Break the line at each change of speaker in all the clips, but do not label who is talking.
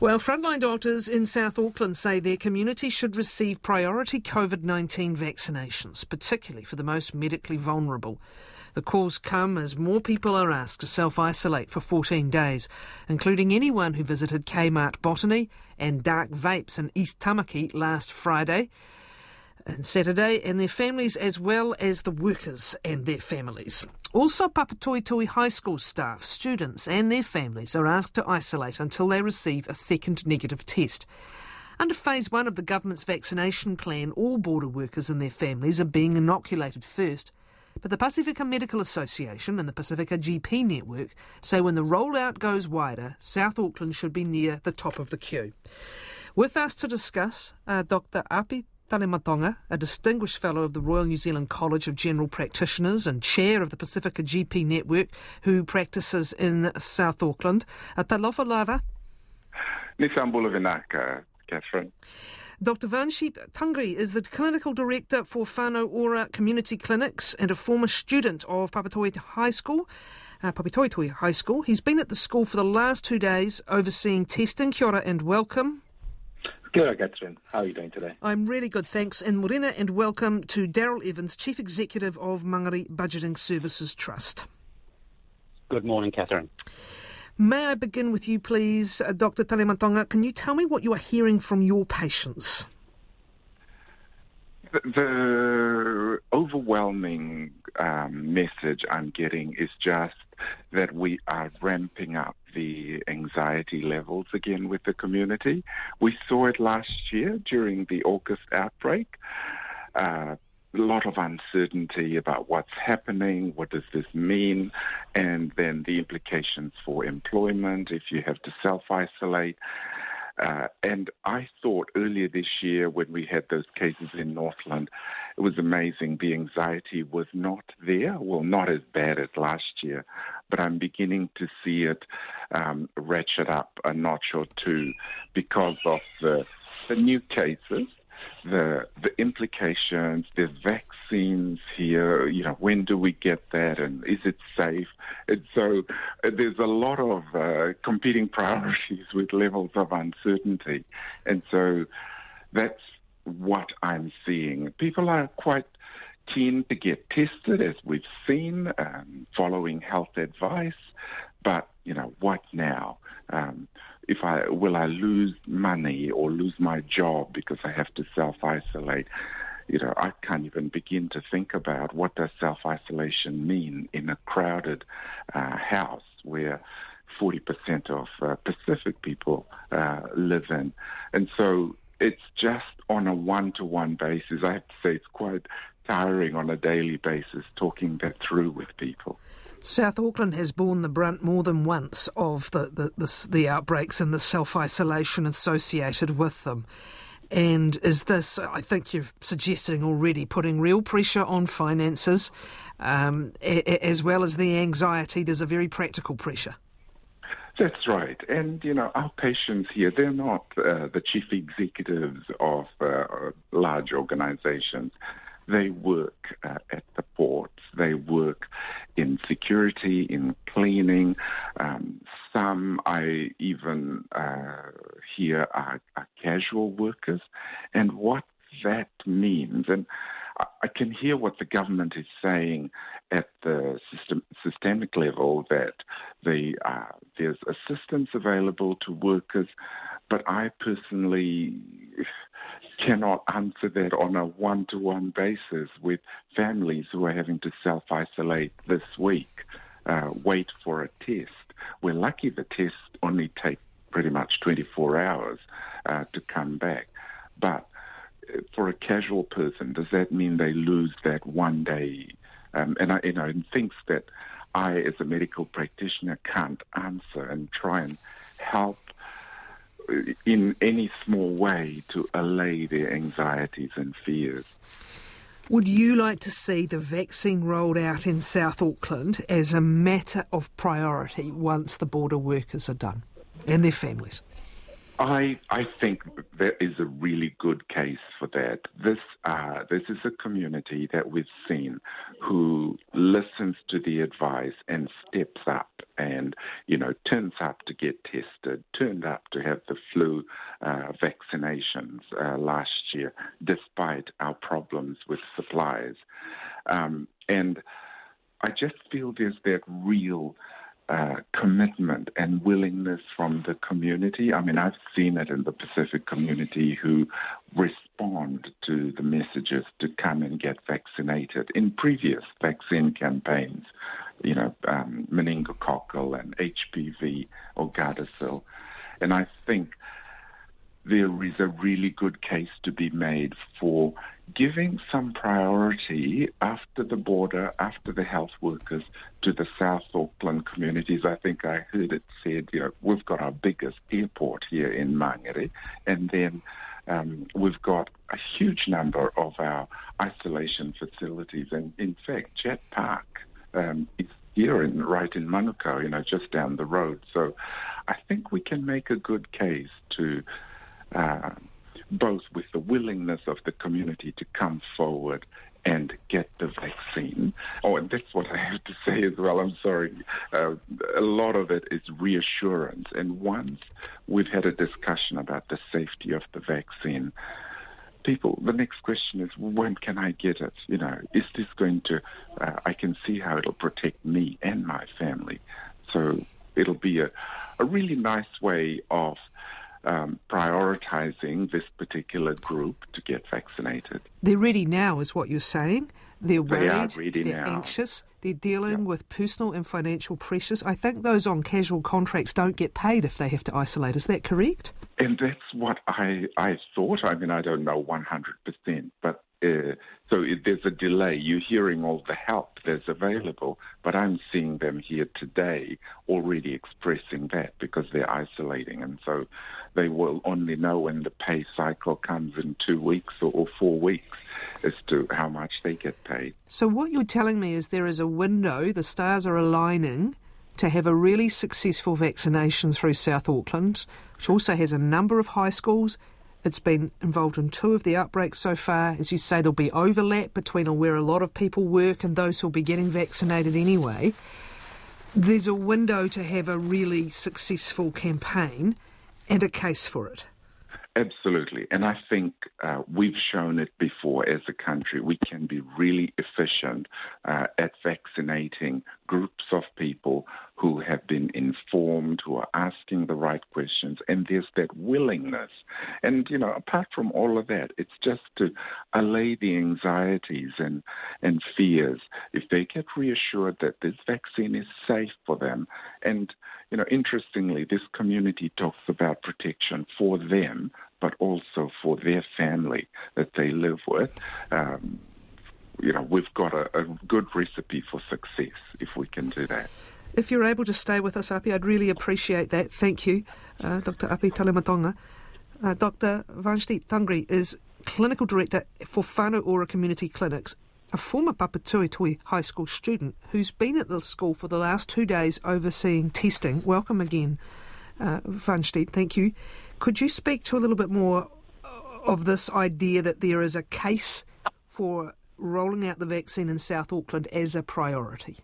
Well, frontline doctors in South Auckland say their community should receive priority COVID-19 vaccinations, particularly for the most medically vulnerable. The calls come as more people are asked to self-isolate for 14 days, including anyone who visited Kmart Botany and Dark Vapes in East Tamaki last Friday and Saturday, and their families, as well as the workers and their families. Also, Papatoetoe High School staff, students and their families are asked to isolate until they receive a second negative test. Under Phase 1 of the government's vaccination plan, all border workers and their families are being inoculated first. But the Pacifica Medical Association and the Pacifica GP Network say when the rollout goes wider, South Auckland should be near the top of the queue. With us to discuss, Dr. Api Talematonga, a distinguished fellow of the Royal New Zealand College of General Practitioners and chair of the Pacifica GP Network, who practices in South Auckland. Talofa lava.
Nisambula Vinaka, Catherine.
Dr. Vanship Tungri is the clinical director for Whānau Ora Community Clinics and a former student of Papatoetoe High School. He's been at the school for the last 2 days overseeing testing. Kia ora and welcome.
Kia ora, Catherine. How are you doing today?
I'm really good, thanks. And morena, and welcome to Daryl Evans, Chief Executive of Mangere Budgeting Services Trust.
Good morning, Catherine.
May I begin with you, please, Dr. Talematonga? Can you tell me what you are hearing from your patients?
The overwhelming message I'm getting is just that we are ramping up the anxiety levels again with the community. We saw it last year during the August outbreak. A lot of uncertainty about what's happening, what does this mean, and then the implications for employment if you have to self-isolate. And I thought earlier this year when we had those cases in Northland, it was amazing. The anxiety was not there, well, not as bad as last year, but I'm beginning to see it ratchet up a notch or two because of the new cases, the implications, the vaccines here, when do we get that and is it safe? And so there's a lot of competing priorities with levels of uncertainty. And so that's what I'm seeing. People are quite keen to get tested, as we've seen, following health advice. But, what now? Will I lose money or lose my job because I have to self-isolate? I can't even begin to think about what does self-isolation mean in a crowded house where 40% of Pacific people live in. And so it's just on a one-to-one basis. I have to say it's quite tiring on a daily basis talking that through with people.
South Auckland has borne the brunt more than once of the outbreaks and the self-isolation associated with them. And is this, I think you're suggesting already, putting real pressure on finances, as well as the anxiety? There's a very practical pressure.
That's right. And, our patients here, they're not the chief executives of large organizations. They work at the ports. They work in security, in cleaning. Some I even hear are casual workers. And what that means, and I can hear what the government is saying at the systemic level, that there's assistance available to workers, but I personally cannot answer that on a one-to-one basis with families who are having to self-isolate this week, wait for a test. We're lucky the tests only take pretty much 24 hours to come back. But for a casual person, does that mean they lose that 1 day? And things that I, as a medical practitioner, can't answer and try and help in any small way to allay their anxieties and fears.
Would you like to see the vaccine rolled out in South Auckland as a matter of priority once the border workers are done and their families?
I think there is a really good case for that. This is a community that we've seen who listens to the advice and steps up and, turns up to get tested, turned up to have the flu vaccinations last year, despite our problems with supplies. And I just feel there's that real commitment and willingness from the community. I mean, I've seen it in the Pacific community who respond to the messages to come and get vaccinated in previous vaccine campaigns, meningococcal and HPV or Gardasil. And I think there is a really good case to be made for giving some priority after the border, after the health workers, to the South Auckland communities. I think I heard it said, we've got our biggest airport here in Mangere, and then we've got a huge number of our isolation facilities. And in fact, Jet Park is here right in Manukau, just down the road. So I think we can make a good case to both with the willingness of the community to come forward and get the vaccine. Oh, and that's what I have to say as well. I'm sorry. A lot of it is reassurance. And once we've had a discussion about the safety of the vaccine, the next question is, when can I get it? Is this going to, I can see how it'll protect me and my family. So it'll be a really nice way of prioritizing this particular group to get vaccinated.
They're ready now, is what you're saying. They're worried,
they're
anxious, they're dealing with personal and financial pressures. I think those on casual contracts don't get paid if they have to isolate. Is that correct?
And that's what I thought. I mean, I don't know 100%, but so there's a delay. You're hearing all the help that's available, but I'm seeing them here today already expressing that because they're isolating, and so they will only know when the pay cycle comes in 2 weeks or 4 weeks as to how much they get paid.
So what you're telling me is there is a window, the stars are aligning to have a really successful vaccination through South Auckland, which also has a number of high schools. It's been involved in 2 of the outbreaks so far. As you say, there'll be overlap between where a lot of people work and those who'll be getting vaccinated anyway. There's a window to have a really successful campaign and a case for it.
Absolutely. And I think we've shown it before as a country. We can be really efficient at vaccinating groups of people who have been informed, who are asking the right questions, and there's that willingness. And, apart from all of that, it's just to allay the anxieties and fears. If they get reassured that this vaccine is safe for them, and, interestingly, this community talks about protection for them, but also for their family that they live with. We've got a good recipe for success if we can do that.
If you're able to stay with us, Api, I'd really appreciate that. Thank you, Dr. Api Talematonga. Dr. Vanshdeep Tangri is Clinical Director for Whānau Ora Community Clinics, a former Papatuetui High School student who's been at the school for the last 2 days overseeing testing. Welcome again, Vanshdeep. Thank you. Could you speak to a little bit more of this idea that there is a case for rolling out the vaccine in South Auckland as a priority?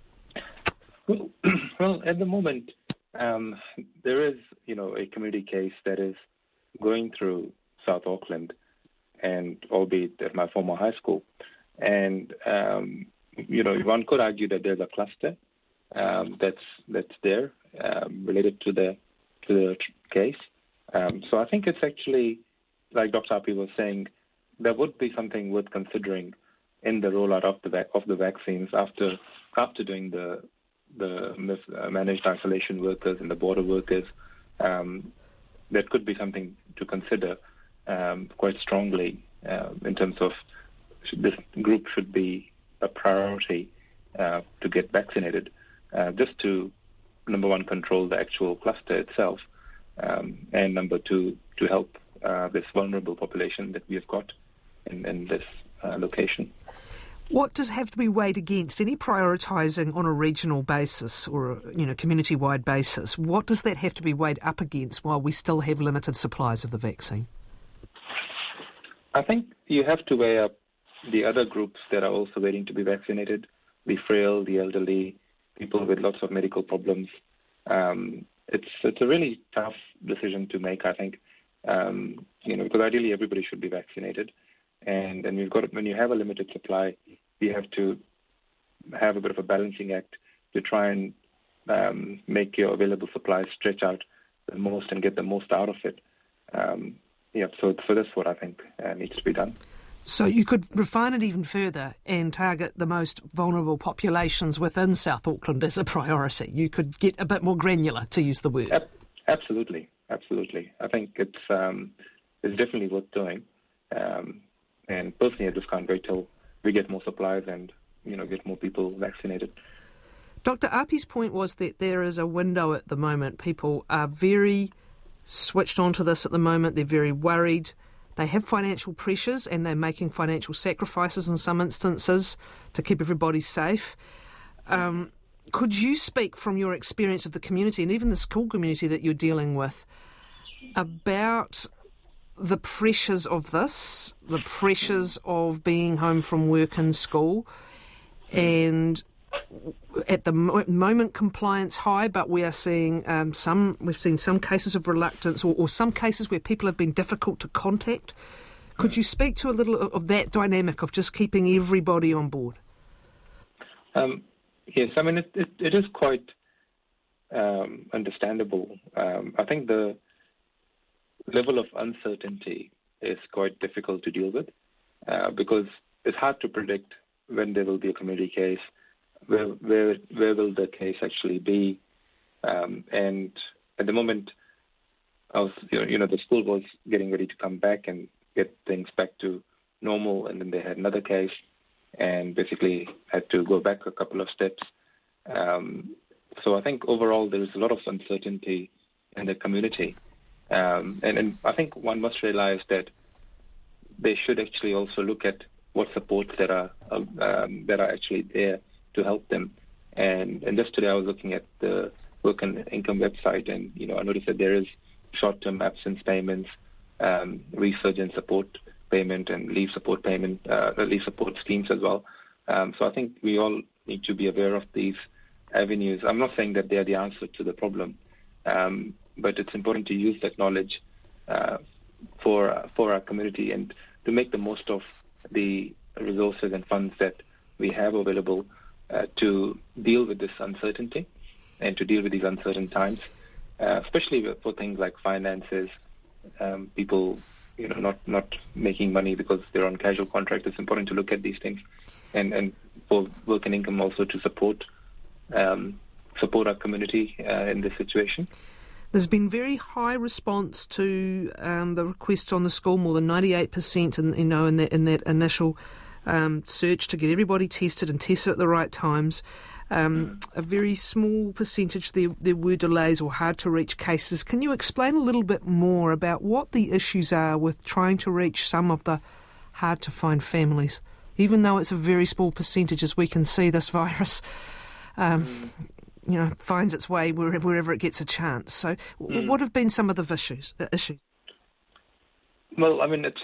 Well, at the moment, there is, a community case that is going through South Auckland, and albeit at my former high school. And, one could argue that there's a cluster that's there related to the case. So I think it's actually, like Dr. Api was saying, there would be something worth considering in the rollout of the vaccines after doing the managed isolation workers and the border workers. That could be something to consider quite strongly in terms of this group should be a priority to get vaccinated, just to, number one, control the actual cluster itself, and number two, to help this vulnerable population that we have got in this location.
What does have to be weighed against? Any prioritising on a regional basis or a community-wide basis? What does that have to be weighed up against while we still have limited supplies of the vaccine?
I think you have to weigh up the other groups that are also waiting to be vaccinated, the frail, the elderly, people with lots of medical problems. It's a really tough decision to make, I think, because ideally everybody should be vaccinated. And when you have a limited supply, you have to have a bit of a balancing act to try and make your available supply stretch out the most and get the most out of it. So that's what I think needs to be done.
So you could refine it even further and target the most vulnerable populations within South Auckland as a priority. You could get a bit more granular, to use the word.
Absolutely. I think it's definitely worth doing. And personally, I just can't wait till we get more supplies and get more people vaccinated.
Dr. Api's point was that there is a window at the moment. People are very switched onto this at the moment. They're very worried. They have financial pressures and they're making financial sacrifices in some instances to keep everybody safe. Could you speak from your experience of the community and even the school community that you're dealing with about the pressures of this, the pressures of being home from work and school, and at the moment compliance high, but we are seeing we've seen some cases of reluctance or some cases where people have been difficult to contact. Could you speak to a little of that dynamic of just keeping everybody on board?
Yes, I mean, it is quite understandable. I think the level of uncertainty is quite difficult to deal with because it's hard to predict when there will be a community case, where will the case actually be, and at the moment, the school was getting ready to come back and get things back to normal, and then they had another case, and basically had to go back a couple of steps. So I think overall there is a lot of uncertainty in the community. And I think one must realize that they should actually also look at what supports that are actually there to help them. And just today I was looking at the Work and Income website, and I noticed that there is short-term absence payments, resurgence support payment, and leave support payment, leave support schemes as well. So I think we all need to be aware of these avenues. I'm not saying that they are the answer to the problem. But it's important to use that knowledge for our community and to make the most of the resources and funds that we have available to deal with this uncertainty and to deal with these uncertain times, especially for things like finances, people not making money because they're on casual contract. It's important to look at these things and for Work and Income also to support our community in this situation.
There's been very high response to the request on the school, more than 98%, in that initial search to get everybody tested and tested at the right times. A very small percentage there were delays or hard to reach cases. Can you explain a little bit more about what the issues are with trying to reach some of the hard to find families, even though it's a very small percentage, as we can see this virus finds its way wherever it gets a chance. So what have been some of the issues?
Well, I mean, it's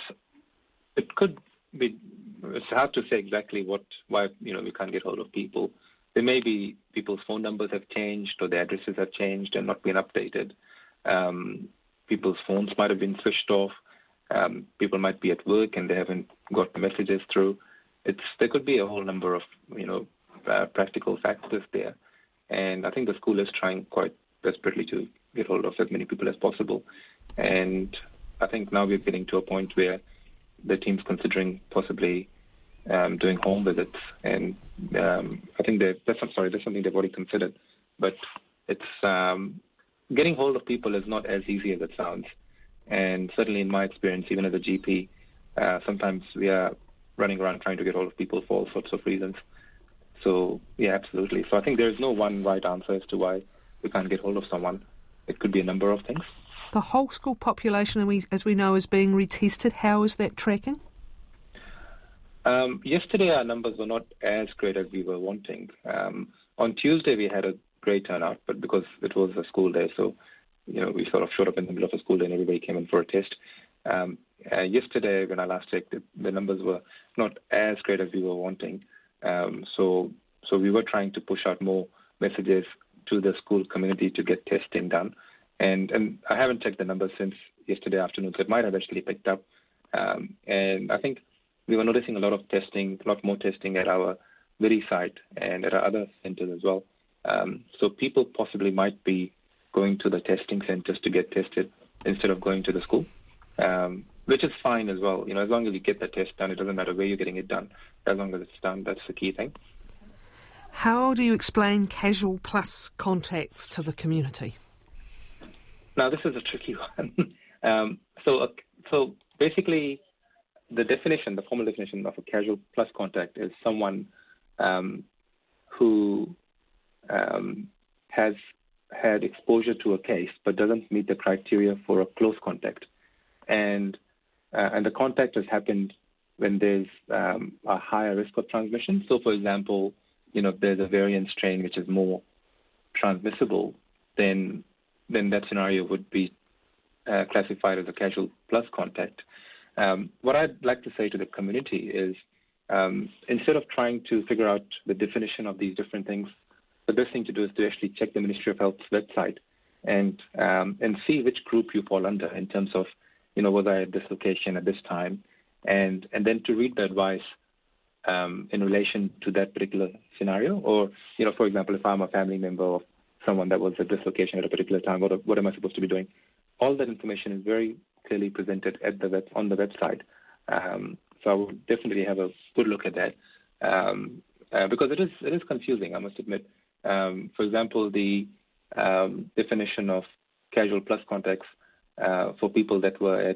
hard to say exactly why we can't get hold of people. There may be people's phone numbers have changed or their addresses have changed and not been updated. People's phones might have been switched off. People might be at work and they haven't got the messages through. There could be a whole number of practical factors there. And I think the school is trying quite desperately to get hold of as many people as possible. And I think now we're getting to a point where the team's considering possibly doing home visits. And I think that's something they've already considered. But it's getting hold of people is not as easy as it sounds. And certainly in my experience, even as a GP, sometimes we are running around trying to get hold of people for all sorts of reasons. So, yeah, absolutely. So I think there's no one right answer as to why we can't get hold of someone. It could be a number of things.
The whole school population, as we know, is being retested. How is that tracking?
Yesterday, our numbers were not as great as we were wanting. On Tuesday, we had a great turnout, but because it was a school day, so we sort of showed up in the middle of a school day and everybody came in for a test. Yesterday, when I last checked, the numbers were not as great as we were wanting. So we were trying to push out more messages to the school community to get testing done. And I haven't checked the numbers since yesterday afternoon, so it might have actually picked up. And I think we were noticing a lot more testing at our Viri site and at our other centers as well. So people possibly might be going to the testing centers to get tested instead of going to the school, which is fine as well. As long as you get the test done, it doesn't matter where you're getting it done. As long as it's done, that's the key thing.
How do you explain casual plus contacts to the community?
Now, this is a tricky one. So basically, the formal definition of a casual plus contact is someone who has had exposure to a case but doesn't meet the criteria for a close contact. And the contact has happened when there's a higher risk of transmission. So, for example, there's a variant strain which is more transmissible, then that scenario would be classified as a casual plus contact. What I'd like to say to the community is instead of trying to figure out the definition of these different things, the best thing to do is to actually check the Ministry of Health's website and see which group you fall under in terms of, was I at this location at this time, and then to read the advice in relation to that particular scenario. Or, for example, if I'm a family member of someone that was at this location at a particular time, what am I supposed to be doing? All that information is very clearly presented on the website. So I would definitely have a good look at that because it is confusing, I must admit. For example, the definition of casual plus contacts for people that were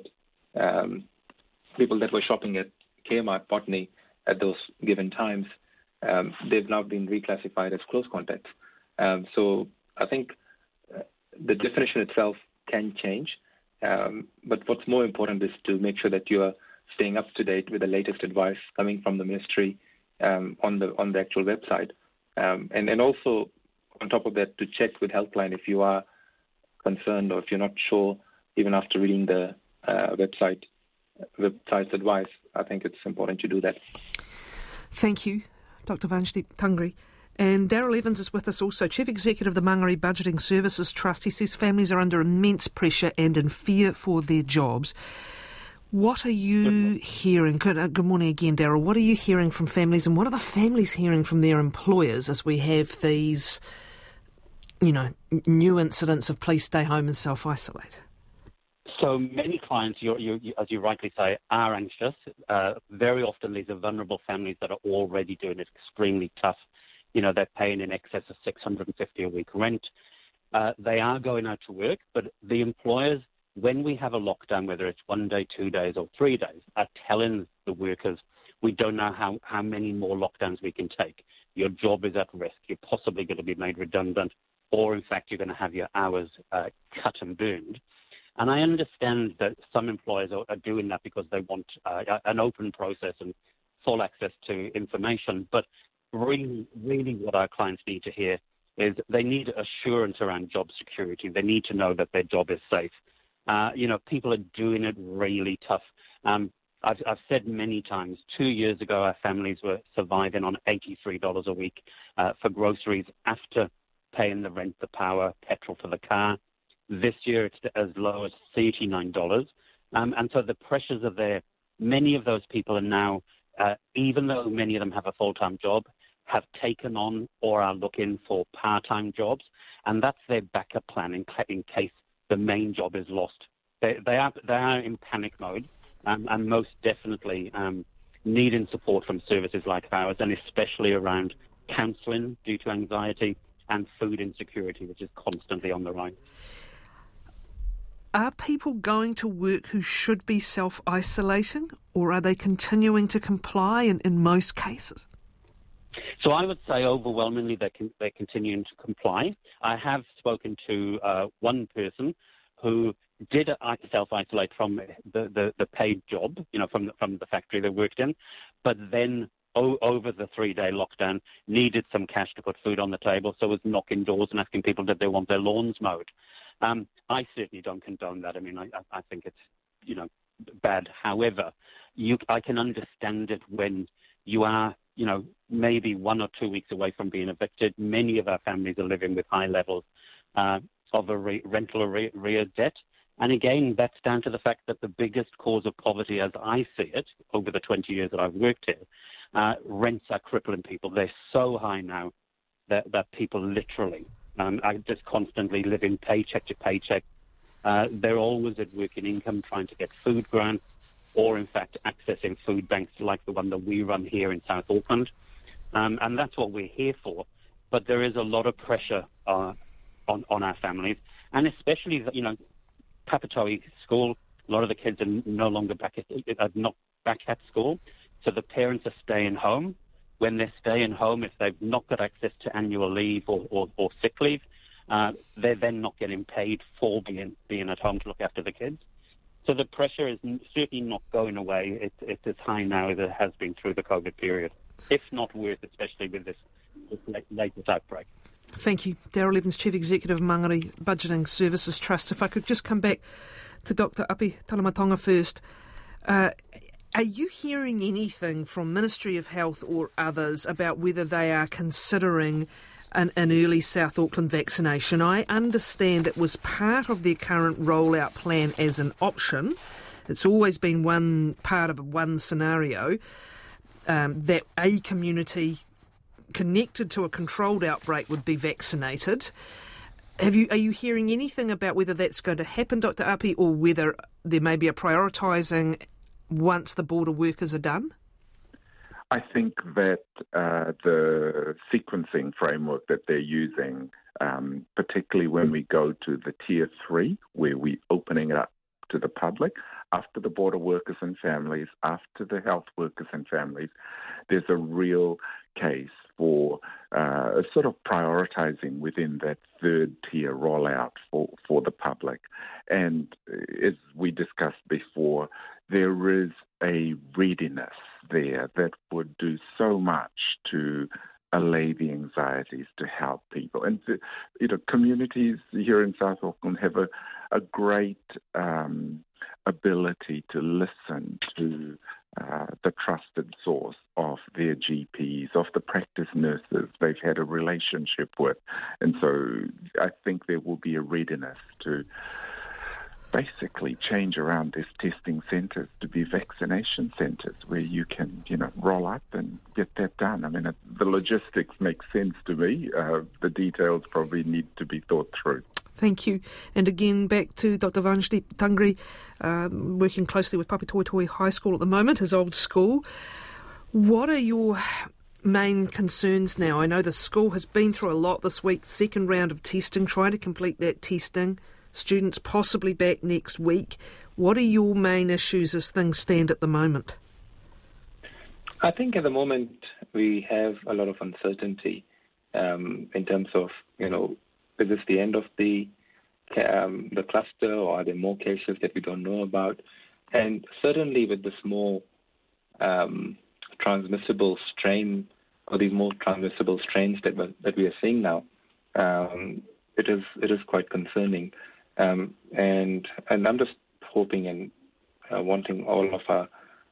shopping at Kmart Botany at those given times, they've now been reclassified as close contacts. So I think the definition itself can change, but what's more important is to make sure that you are staying up to date with the latest advice coming from the ministry on the actual website, and also on top of that to check with Helpline if you are concerned or if you're not sure even after reading the website's advice. I think it's important to do that.
Thank you, Dr. Vanshdeep Tungri. And Daryl Evans is with us also, Chief Executive of the Mangere Budgeting Services Trust. He says families are under immense pressure and in fear for their jobs. What are you hearing? Good morning again, Daryl. What are you hearing from families, and what are the families hearing from their employers as we have these, new incidents of please stay home and self-isolate?
So many clients, as you rightly say, are anxious. Very often these are vulnerable families that are already doing it extremely tough. They're paying in excess of $650 a week rent. They are going out to work, but the employers, when we have a lockdown, whether it's 1 day, 2 days, or 3 days, are telling the workers, we don't know how many more lockdowns we can take. Your job is at risk. You're possibly going to be made redundant, or in fact, you're going to have your hours cut and burned. And I understand that some employers are doing that because they want an open process and full access to information. But really what our clients need to hear is they need assurance around job security. They need to know that their job is safe. People are doing it really tough. I've said many times, 2 years ago, our families were surviving on $83 a week for groceries after paying the rent, the power, petrol for the car. This year, it's as low as $39. And so the pressures are there. Many of those people are now, even though many of them have a full-time job, have taken on or are looking for part-time jobs. And that's their backup plan in case the main job is lost. They are in panic mode and most definitely needing support from services like ours, and especially around counselling due to anxiety and food insecurity, which is constantly on the rise.
Are people going to work who should be self-isolating, or are they continuing to comply in most cases?
So I would say overwhelmingly they're continuing to comply. I have spoken to one person who did self-isolate from the paid job, from the factory they worked in, but then over the 3-day lockdown needed some cash to put food on the table, so was knocking doors and asking people did they want their lawns mowed. I certainly don't condone that. I mean, I think it's, bad. However, I can understand it when you are, maybe 1 or 2 weeks away from being evicted. Many of our families are living with high levels of a rental arrears debt. And again, that's down to the fact that the biggest cause of poverty, as I see it, over the 20 years that I've worked here, rents are crippling people. They're so high now that people literally are just constantly living paycheck to paycheck. They're always at working income trying to get food grants or, in fact, accessing food banks like the one that we run here in South Auckland. And that's what we're here for. But there is a lot of pressure on our families, and especially, Papatoetoe School, a lot of the kids are not back at school, so the parents are staying home. When they're staying home, if they've not got access to annual leave or sick leave, they're then not getting paid for being at home to look after the kids. So the pressure is certainly not going away. It's as high now as it has been through the COVID period, if not worse, especially with this latest outbreak.
Thank you. Daryl Evans, Chief Executive, Mangere Budgeting Services Trust. If I could just come back to Dr. Api Talamatonga first. Are you hearing anything from Ministry of Health or others about whether they are considering an early South Auckland vaccination? I understand it was part of their current rollout plan as an option. It's always been one part of one scenario that a community connected to a controlled outbreak would be vaccinated. Are you hearing anything about whether that's going to happen, Dr. Api, or whether there may be a prioritising once the border workers are done?
I think that the sequencing framework that they're using, particularly when we go to the Tier 3, where we're opening it up to the public, after the border workers and families, after the health workers and families, there's a real case for sort of prioritising within that third tier rollout for the public. And as we discussed before, there is a readiness there that would do so much to allay the anxieties, to help people. And, communities here in South Auckland have a great ability to listen to the trusted source of their GPs, of the practice nurses they've had a relationship with. And so I think there will be a readiness to basically change around these testing centres to be vaccination centres where you can, roll up and get that done. I mean, the logistics make sense to me. The details probably need to be thought through.
Thank you. And again, back to Dr. Vanshdeep Tangri, working closely with Papatoetoe High School at the moment, his old school. What are your main concerns now? I know the school has been through a lot this week, second round of testing, trying to complete that testing. Students possibly back next week. What are your main issues as things stand at the moment?
I think at the moment we have a lot of uncertainty in terms of, is this the end of the cluster, or are there more cases that we don't know about? And certainly with this more transmissible strain, or these more transmissible strains that we are seeing now, it is quite concerning. And I'm just hoping and wanting all of our,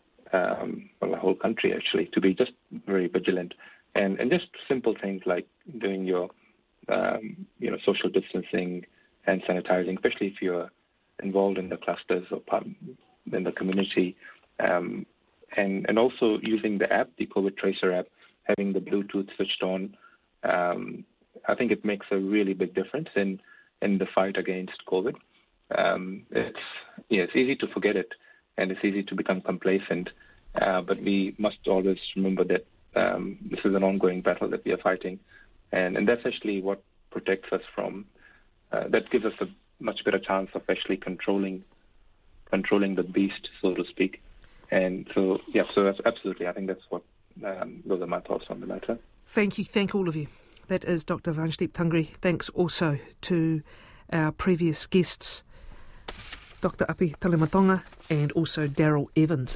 the whole country actually, to be just very vigilant and just simple things like doing your social distancing and sanitizing, especially if you're involved in the clusters or in the community, and also using the app, the COVID Tracer app, having the Bluetooth switched on. I think it makes a really big difference in the fight against COVID. It's easy to forget it, and it's easy to become complacent, but we must always remember that this is an ongoing battle that we are fighting, and that's actually what protects us from, that gives us a much better chance of actually controlling the beast, so to speak. And so that's absolutely, I think that's what, those are my thoughts on the matter.
Thank you. Thank all of you. That is Dr. Vanshdeep Tangri. Thanks also to our previous guests. Dr. Api Talematonga and also Daryl Evans.